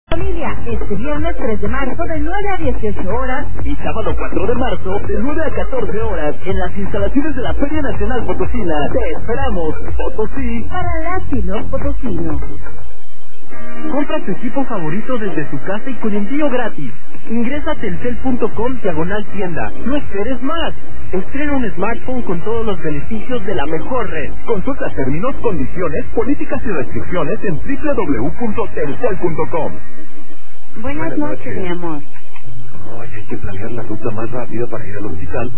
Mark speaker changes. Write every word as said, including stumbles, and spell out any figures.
Speaker 1: Familia, este viernes tres de marzo de nueve a dieciocho horas
Speaker 2: y sábado cuatro de marzo de nueve a catorce horas en las instalaciones de la Feria Nacional Potosina. Te esperamos, Potosí,
Speaker 1: para las y los potosinos.
Speaker 3: Compra tu equipo favorito desde tu casa y con envío gratis. Ingresa a telcel punto com diagonal tienda. No esperes más. Estrena un smartphone con todos los beneficios de la mejor red.
Speaker 4: Consulta términos, condiciones, políticas y restricciones en doble u doble u doble u punto telcel punto com.
Speaker 5: Buenas, Buenas noches, noches, mi amor.
Speaker 4: Ay, hay que planear la ruta más rápida para ir al hospital.